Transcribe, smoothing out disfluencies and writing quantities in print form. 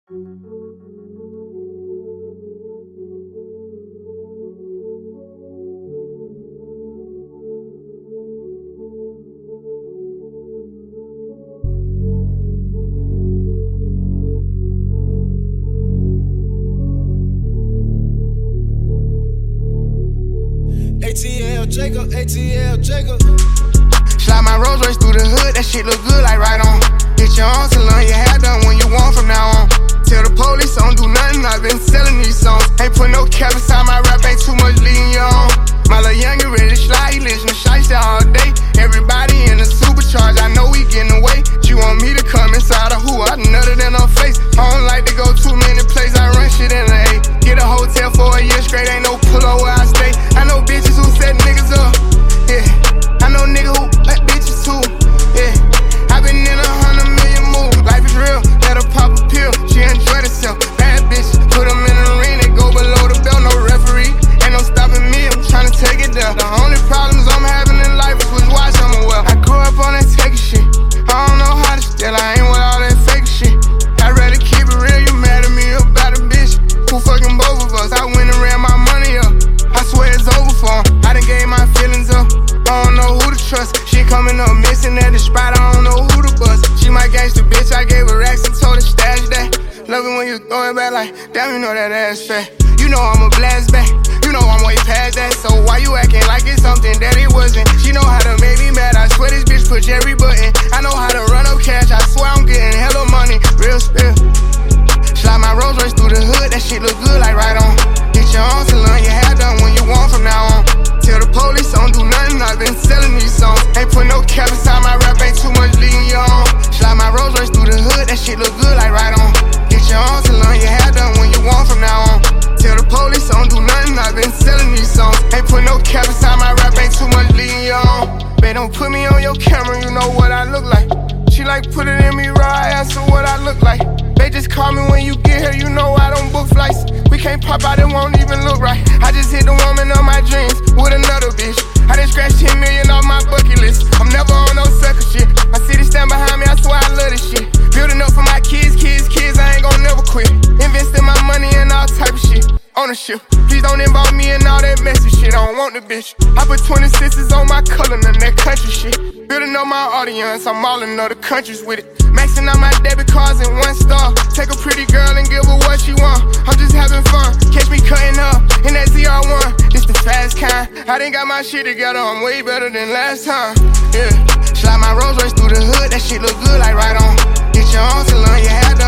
ATL Jacob. Slide my Rolls Royce through the hood, that shit look good like right on. Get your own salon, your hair done when you want from now on. Tell the police I don't do nothing, I've been selling these songs. Ain't put no cap inside my rap, ain't too much leading you on. My little youngin' ready to slide, he listen to Shiesty all day. Everybody in the supercharge, I know we getting away. She want me to come inside of who? I nutted in her face. I don't like to go too many places, I run shit in the A. Get a hotel for a year straight, ain't no pull up where I stay. I know bitches who set niggas up, yeah. I know niggas who let bitches too, yeah. I been in 100 million moves, life is real, let her pop a pill, she enjoyed herself. Bad bitch, put them in the ring, they go below the belt, no referee. Ain't no stopping me, I'm tryna take it down. The only problems I'm having in life is which watch I'm well. I grew up on that taking shit, I don't know how to steal, I ain't with all that fake shit. I'd rather keep it real, you mad at me about a bitch who fucking both of us. I went and ran my money up, I swear it's over for him. I done gave my feelings up, I don't know who to trust. She coming up missing at the spot, I don't know who to bust. She my gangster bitch, I gave her racks and told her stash that. Love it when you throw it back like, damn, you know that ass fat. You know I'm a blast back, you know I'm way past that. So why you acting like it's something that it wasn't? She know how to make me mad, I swear this bitch push every button. I know how to run up cash, I swear I'm getting hella money, real spill. Slide my Rolls Royce through the hood, that shit look good like right on. Get your own salon, your hair done when you want from now on. Tell the police I don't do nothing, I've been selling these songs. Ain't put no cap inside my rap, ain't too much leading you on. Slide my Rolls Royce through the hood, that shit look good like right on. Get your own salon, your hair done when you want from now on. Tell the police I don't do nothing, I've been selling these songs. Ain't put no cap inside my rap, ain't too much leading you on. Babe, don't put me on your camera, you know what I look like. She like put it in me raw, I answer what I look like. They just call me when you get here, you know I don't book flights. We can't pop out, it won't even look right. I just hit the woman of my dreams with another bitch. I done scratched 10 million off my bucket list. I'm never on no sucker shit. My city stand behind me, I swear I love this shit. Building up for my kids, I ain't gon' never quit. Investing my money in all type of shit. Ownership, please don't involve me in all that messy shit. I don't want the bitch. I put 26s on my color, none that country shit. Building up my audience, I'm all in other countries with it. Maxing out my debit cards in 1 star. Take a pretty girl and give her what she want. I'm just having fun. Catch me cutting up in that ZR1. This the fast kind. I done got my shit together. I'm way better than last time. Yeah. Slide my Rolls Royce through the hood. That shit look good like right on. Get your own salon, your hair done